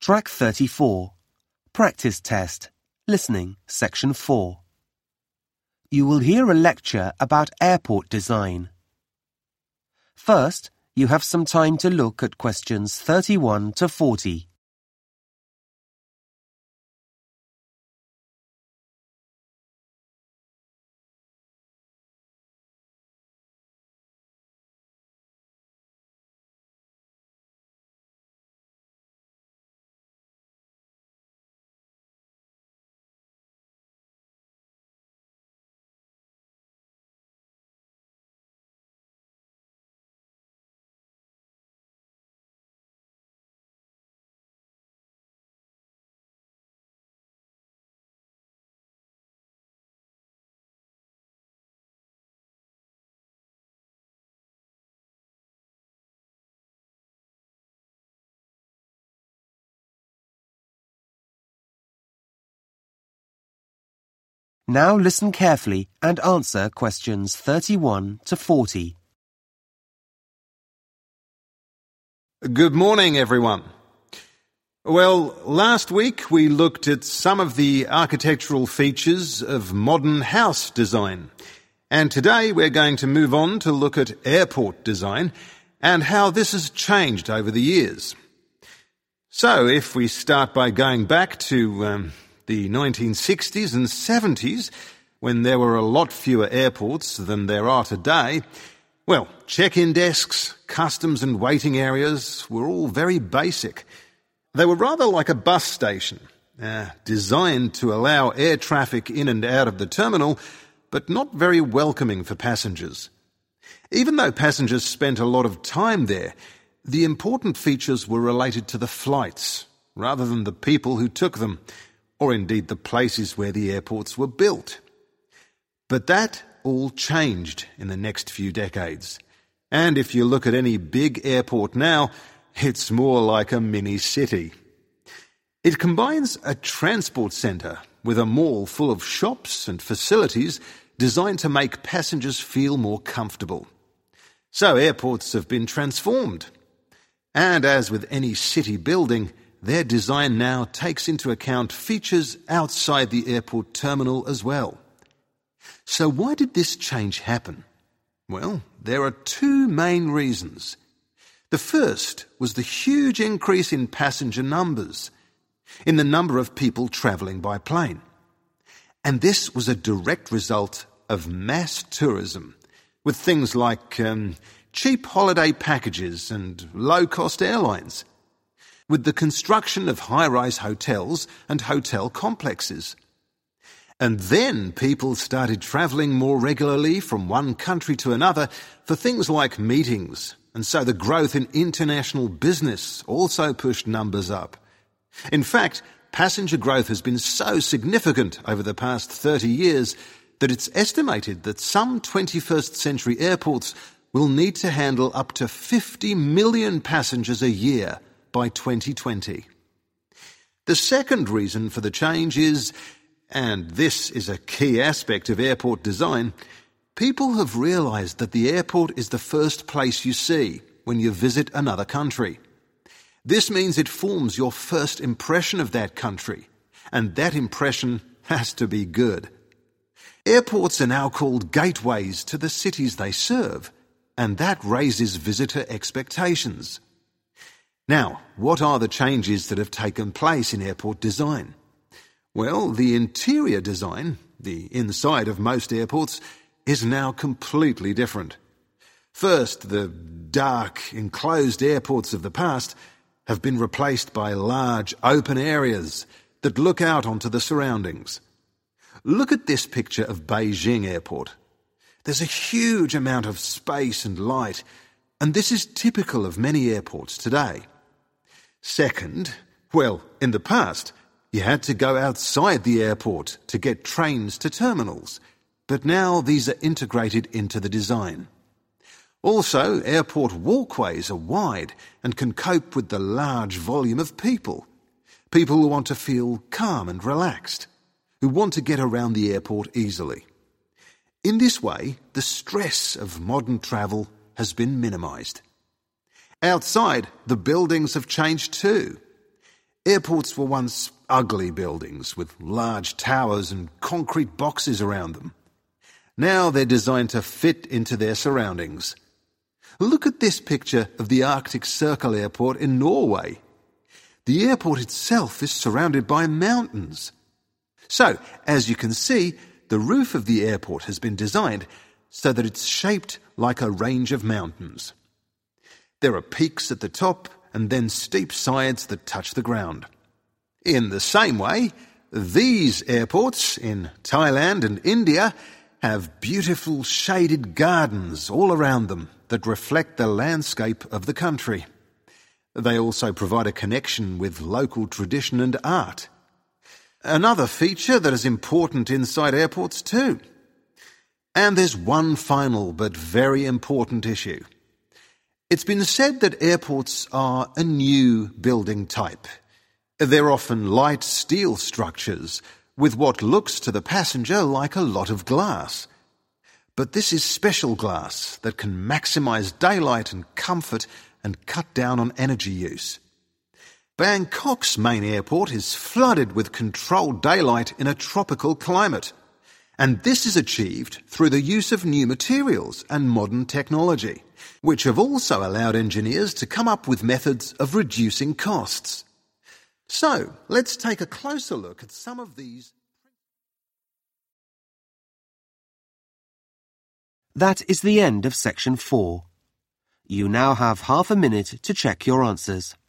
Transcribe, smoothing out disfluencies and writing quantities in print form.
Track 34. Practice Test. Listening, Section 4. You will hear a lecture about airport design. First, you have some time to look at questions 31 to 40. Now listen carefully and answer questions 31 to 40. Good morning, everyone. Well, last week we looked at some of the architectural features of modern house design. And today we're going to move on to look at airport design and how this has changed over the years. So if we start by going back to the 1960s and 70s, when there were a lot fewer airports than there are today, well, check-in desks, customs and waiting areas were all very basic. They were rather like a bus station, designed to allow air traffic in and out of the terminal, but not very welcoming for passengers. Even though passengers spent a lot of time there, the important features were related to the flights, rather than the people who took them, or indeed the places where the airports were built. But that all changed in the next few decades. And if you look at any big airport now, it's more like a mini-city. It combines a transport centre with a mall full of shops and facilities designed to make passengers feel more comfortable. So airports have been transformed. And as with any city building, their design now takes into account features outside the airport terminal as well. So why did this change happen? Well, there are two main reasons. The first was the huge increase in passenger numbers, in the number of people travelling by plane. And this was a direct result of mass tourism, with things like cheap holiday packages and low-cost airlines, with the construction of high-rise hotels and hotel complexes. And then people started travelling more regularly from one country to another for things like meetings, and so the growth in international business also pushed numbers up. In fact, passenger growth has been so significant over the past 30 years that it's estimated that some 21st century airports will need to handle up to 50 million passengers a year by 2020. The second reason for the change is, and this is a key aspect of airport design, people have realised that the airport is the first place you see when you visit another country. This means it forms your first impression of that country, and that impression has to be good. Airports are now called gateways to the cities they serve, and that raises visitor expectations. Now, what are the changes that have taken place in airport design? Well, the interior design, the inside of most airports, is now completely different. First, the dark, enclosed airports of the past have been replaced by large, open areas that look out onto the surroundings. Look at this picture of Beijing Airport. There's a huge amount of space and light, and this is typical of many airports today. Second, well, in the past, you had to go outside the airport to get trains to terminals, but now these are integrated into the design. Also, airport walkways are wide and can cope with the large volume of people who want to feel calm and relaxed, who want to get around the airport easily. In this way, the stress of modern travel has been minimised. Outside, the buildings have changed too. Airports were once ugly buildings with large towers and concrete boxes around them. Now they're designed to fit into their surroundings. Look at this picture of the Arctic Circle Airport in Norway. The airport itself is surrounded by mountains. So, as you can see, the roof of the airport has been designed so that it's shaped like a range of mountains. There are peaks at the top and then steep sides that touch the ground. In the same way, these airports in Thailand and India have beautiful shaded gardens all around them that reflect the landscape of the country. They also provide a connection with local tradition and art. Another feature that is important inside airports too. And there's one final but very important issue. It's been said that airports are a new building type. They're often light steel structures with what looks to the passenger like a lot of glass. But this is special glass that can maximise daylight and comfort and cut down on energy use. Bangkok's main airport is flooded with controlled daylight in a tropical climate. And this is achieved through the use of new materials and modern technology, which have also allowed engineers to come up with methods of reducing costs. So, let's take a closer look at some of these. That is the end of section 4. You now have half a minute to check your answers.